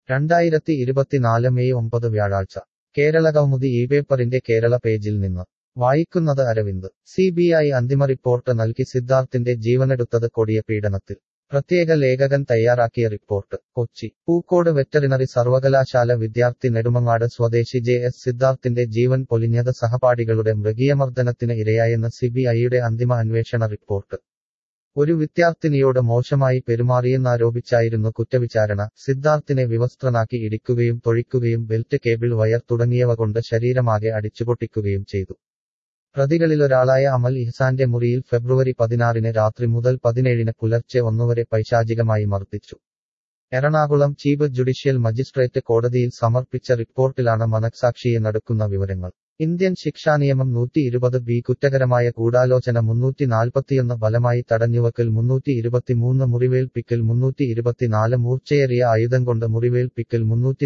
2024 May 9 വ്യാഴാഴ്ച കേരളകൗമുദി പേപ്പറിന്റെ കേരള പേജിൽ നിന്ന് വായിക്കുന്നത് അരവിന്ദ്. CBI അന്തിമ റിപ്പോർട്ട് നൽകി സിദ്ധാർത്ഥിന്റെ ജീവനെടുത്തത് കൊടിയ പീഡനത്തിൽ. പ്രത്യേക ലേഖകൻ തയ്യാറാക്കിയ റിപ്പോർട്ട്. കൊച്ചി. പൂക്കോട് വെറ്ററിനറി സർവകലാശാല വിദ്യാർത്ഥി നെടുമങ്ങാട് സ്വദേശി JS സിദ്ധാർത്ഥിന്റെ ജീവൻ പൊലിഞ്ഞത് സഹപാഠികളുടെ മൃഗീയമർദ്ദനത്തിന് ഇരയായെന്ന് CBIയുടെ അന്തിമ അന്വേഷണ റിപ്പോർട്ട്. ഒരു വിദ്യാർത്ഥിനിയോട് മോശമായി പെരുമാറിയെന്നാരോപിച്ചായിരുന്നു കുറ്റവിചാരണ. സിദ്ധാർത്ഥിനെ വിവസ്ത്രനാക്കി ഇടിക്കുകയും തൊഴിക്കുകയും ബെൽറ്റ്, കേബിൾ വയർ തുടങ്ങിയവ കൊണ്ട് ശരീരമാകെ അടിച്ചുപൊട്ടിക്കുകയും ചെയ്തു. പ്രതികളിലൊരാളായ അമൽ ഇഹ്സാന്റെ മുറിയിൽ ഫെബ്രുവരി 16 രാത്രി മുതൽ 17 പുലർച്ചെ 1 വരെ പൈശാചികമായി മർദ്ദിച്ചു. എറണാകുളം ചീഫ് ജുഡീഷ്യൽ മജിസ്ട്രേറ്റ് കോടതിയിൽ സമർപ്പിച്ച റിപ്പോർട്ടിലാണ് മനഃസാക്ഷിയെ നടുക്കുന്ന വിവരങ്ങൾ. ഇന്ത്യൻ ശിക്ഷാനിയമം 120B കുറ്റകരമായ ഗൂഢാലോചന 341 ബലമായി തടഞ്ഞുവെക്കൽ 323 മുറിവേൽപ്പിക്കൽ 324 മൂർച്ചയേറിയ ആയുധം കൊണ്ട് മുറിവേൽപ്പിക്കൽ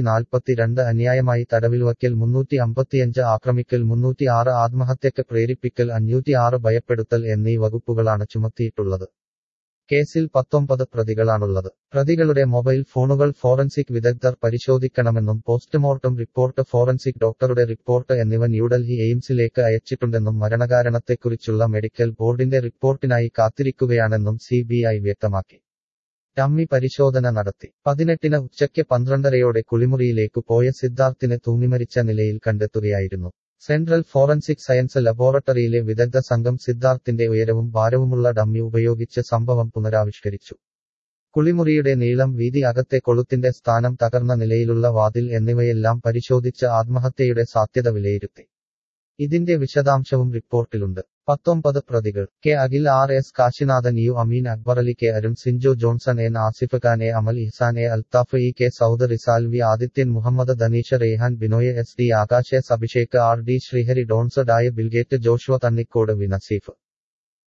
342 അന്യായമായി തടവിൽവയ്ക്കൽ 355 ആക്രമിക്കൽ 306 ആത്മഹത്യക്ക് പ്രേരിപ്പിക്കൽ 506 ഭയപ്പെടുത്തൽ എന്നീ വകുപ്പുകളാണ് ചുമത്തിയിട്ടുള്ളത്. കേസിൽ 19 പ്രതികളാണുള്ളത്. പ്രതികളുടെ മൊബൈൽ ഫോണുകൾ ഫോറൻസിക് വിദഗ്ധർ പരിശോധിക്കണമെന്നും പോസ്റ്റ്മോർട്ടം റിപ്പോർട്ട്, ഫോറൻസിക് ഡോക്ടറുടെ റിപ്പോർട്ട് എന്നിവ ന്യൂഡൽഹി എയിംസിലേക്ക് അയച്ചിട്ടുണ്ടെന്നും മരണകാരണത്തെക്കുറിച്ചുള്ള മെഡിക്കൽ ബോർഡിന്റെ റിപ്പോർട്ടിനായി കാത്തിരിക്കുകയാണെന്നും CBI വ്യക്തമാക്കി. ഡമ്മി പരിശോധന നടത്തി. 18 ഉച്ചയ്ക്ക് 12:30 കുളിമുറിയിലേക്കു പോയ സിദ്ധാർത്ഥിനെ തൂങ്ങിമരിച്ച നിലയിൽ കണ്ടെത്തുകയായിരുന്നു. സെൻട്രൽ ഫോറൻസിക് സയൻസ് ലബോറട്ടറിയിലെ വിദഗ്ധ സംഘം സിദ്ധാർത്ഥിന്റെ ഉയരവും ഭാരവുമുള്ള ഡമ്മി ഉപയോഗിച്ച് സംഭവം പുനരാവിഷ്കരിച്ചു. കുളിമുറിയുടെ നീളം, വീതി, അകത്തെ കൊളുത്തിന്റെ സ്ഥാനം, തകർന്ന നിലയിലുള്ള വാതിൽ എന്നിവയെല്ലാം പരിശോധിച്ച് ആത്മഹത്യയുടെ സാധ്യത വിലയിരുത്തി. ഇതിന്റെ വിശദാംശവും റിപ്പോർട്ടിലുണ്ട്. 19 പ്രതികൾ: K Akhil, RS Kasinathan, U Ameen, Akbar Ali, K Arun, Sinjo Johnson, N Asif Khan, A Amal Ihsan, A Althaf, K Saud, Rizal, V Adityan, Muhammad Danish, Raihan, Binoy, SD Akash, S Abhishek, RD Sreehari, Dons Daya, Bilgate, Joshua Thannikkode, V Naseef.